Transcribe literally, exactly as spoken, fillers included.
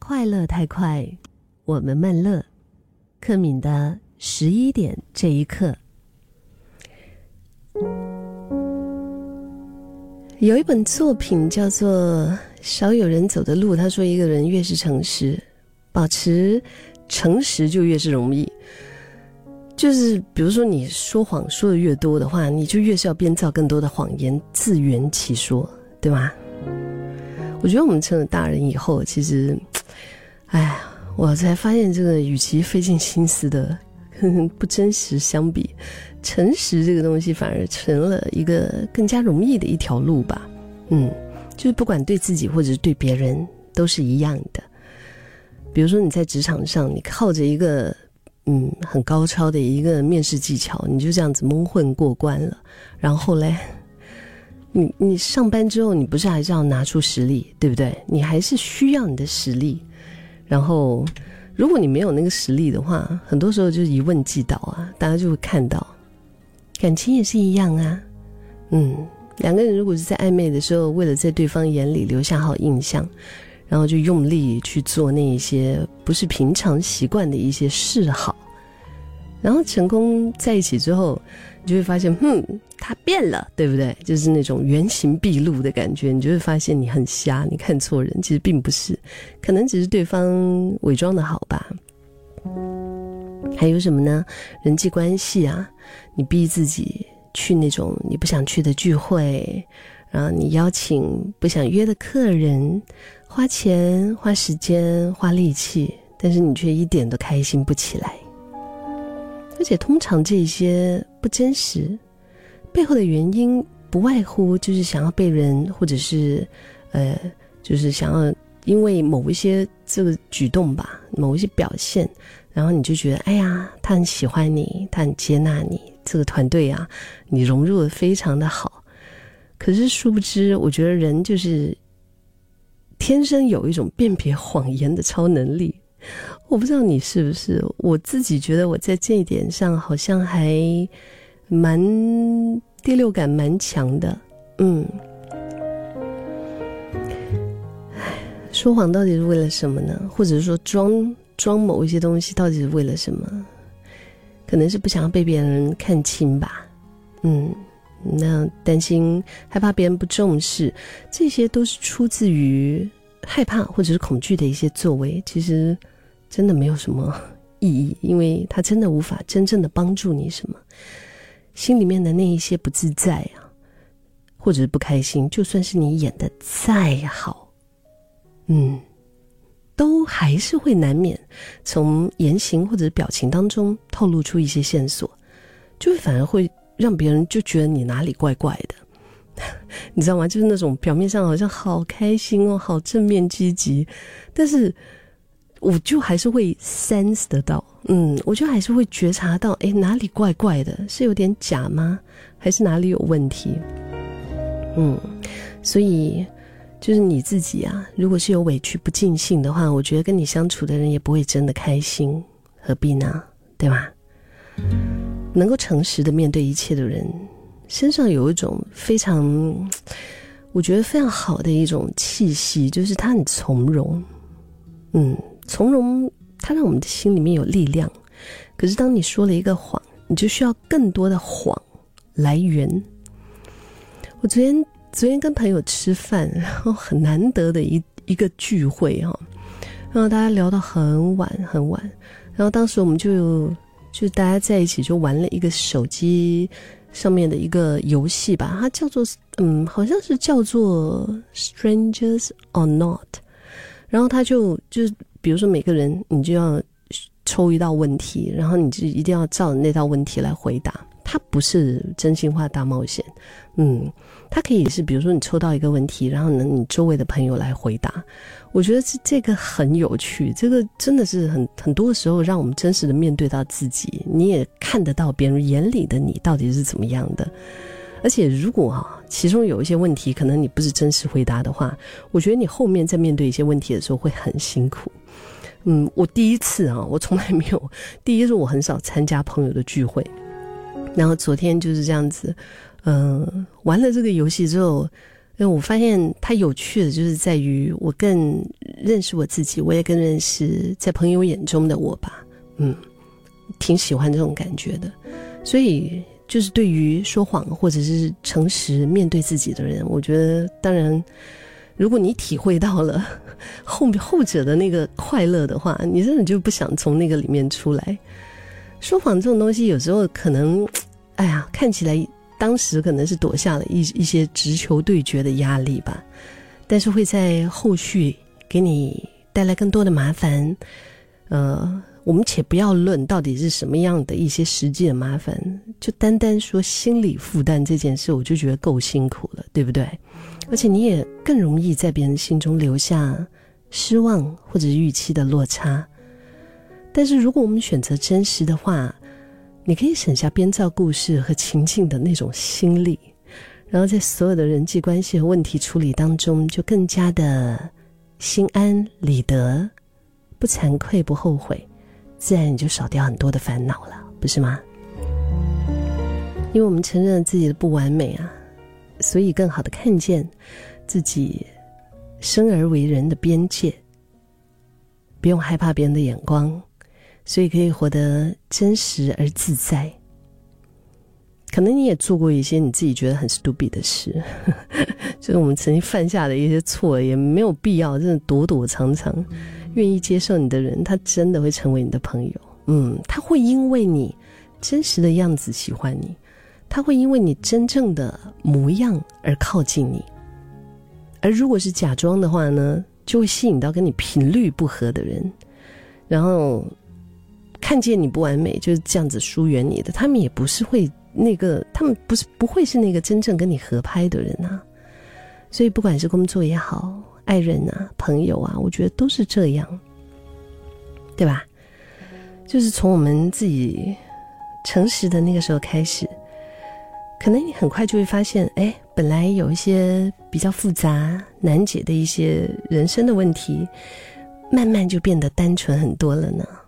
快乐太快，我们慢乐。克敏的十一点这一刻。有一本作品叫做《少有人走的路》，他说一个人越是诚实，保持诚实就越是容易。就是比如说你说谎说的越多的话，你就越是要编造更多的谎言，自圆其说，对吗？我觉得我们成了大人以后，其实哎呀，我才发现这个与其费尽心思的不真实相比，诚实这个东西反而成了一个更加容易的一条路吧。嗯，就是不管对自己或者是对别人都是一样的。比如说你在职场上，你靠着一个嗯很高超的一个面试技巧，你就这样子蒙混过关了，然后嘞你你上班之后，你不是还是要拿出实力，对不对？你还是需要你的实力。然后如果你没有那个实力的话，很多时候就是一问即到啊，大家就会看到。感情也是一样啊，嗯，两个人如果是在暧昧的时候，为了在对方眼里留下好印象，然后就用力去做那一些不是平常习惯的一些示好，然后成功在一起之后，你就会发现哼，他变了，对不对？就是那种原形毕露的感觉，你就会发现你很瞎，你看错人，其实并不是，可能只是对方伪装的好吧。还有什么呢？人际关系啊，你逼自己去那种你不想去的聚会，然后你邀请不想约的客人，花钱花时间花力气，但是你却一点都开心不起来。而且通常这些不真实背后的原因不外乎就是想要被人，或者是呃，就是想要因为某一些这个举动吧，某一些表现，然后你就觉得哎呀，他很喜欢你，他很接纳你，这个团队啊，你融入得非常的好。可是殊不知，我觉得人就是天生有一种辨别谎言的超能力。我不知道你是不是，我自己觉得我在这一点上好像还蛮第六感蛮强的。嗯，说谎到底是为了什么呢？或者是说装装某一些东西到底是为了什么？可能是不想要被别人看清吧。嗯，那担心害怕别人不重视，这些都是出自于害怕或者是恐惧的一些作为，其实真的没有什么意义，因为它真的无法真正的帮助你什么。心里面的那一些不自在啊，或者是不开心，就算是你演得再好，嗯，都还是会难免从言行或者是表情当中透露出一些线索，就会反而会让别人就觉得你哪里怪怪的。你知道吗？就是那种表面上好像好开心哦，好正面积极，但是我就还是会 sense 得到，嗯，我就还是会觉察到，诶，哪里怪怪的，是有点假吗？还是哪里有问题？嗯，所以就是你自己啊，如果是有委屈不尽兴的话，我觉得跟你相处的人也不会真的开心，何必呢？对吧？能够诚实的面对一切的人，身上有一种非常我觉得非常好的一种气息，就是他很从容。嗯，从容它让我们的心里面有力量。可是当你说了一个谎，你就需要更多的谎来圆。我昨天昨天跟朋友吃饭，然后很难得的一一个聚会哈，然后大家聊到很晚很晚，然后当时我们就就大家在一起就玩了一个手机上面的一个游戏吧，它叫做嗯，好像是叫做 Strangers or Not。然后他就就是比如说每个人你就要抽一道问题，然后你就一定要照那道问题来回答。它不是真心话大冒险，嗯，它可以是比如说你抽到一个问题，然后呢你周围的朋友来回答。我觉得这这个很有趣，这个真的是很很多时候让我们真实的面对到自己，你也看得到别人眼里的你到底是怎么样的。而且如果啊，其中有一些问题可能你不是真实回答的话，我觉得你后面在面对一些问题的时候会很辛苦。嗯，我第一次啊，我从来没有，第一是我很少参加朋友的聚会，然后昨天就是这样子，嗯、呃，玩了这个游戏之后， 因为我发现它有趣的就是在于我更认识我自己，我也更认识在朋友眼中的我吧。嗯，挺喜欢这种感觉的。所以就是对于说谎或者是诚实面对自己的人，我觉得当然如果你体会到了后后者的那个快乐的话，你真的就不想从那个里面出来。说谎这种东西有时候可能哎呀看起来当时可能是躲下了一一些直球对决的压力吧，但是会在后续给你带来更多的麻烦。呃，我们且不要论到底是什么样的一些实际的麻烦，就单单说心理负担这件事，我就觉得够辛苦了，对不对？而且你也更容易在别人心中留下失望或者预期的落差。但是如果我们选择真实的话，你可以省下编造故事和情境的那种心力，然后在所有的人际关系和问题处理当中就更加的心安理得，不惭愧不后悔，自然你就少掉很多的烦恼了，不是吗？因为我们承认自己的不完美啊，所以更好的看见自己生而为人的边界，不用害怕别人的眼光，所以可以活得真实而自在。可能你也做过一些你自己觉得很 stupid 的事，就是我们曾经犯下的一些错，也没有必要真的躲躲藏藏。愿意接受你的人，他真的会成为你的朋友。嗯，他会因为你真实的样子喜欢你，他会因为你真正的模样而靠近你。而如果是假装的话呢，就会吸引到跟你频率不合的人，然后看见你不完美就是这样子疏远你的，他们也不是会那个，他们不是不会是那个真正跟你合拍的人啊。所以不管是工作也好，爱人啊，朋友啊，我觉得都是这样，对吧？就是从我们自己诚实的那个时候开始，可能你很快就会发现，哎，本来有一些比较复杂难解的一些人生的问题，慢慢就变得单纯很多了呢。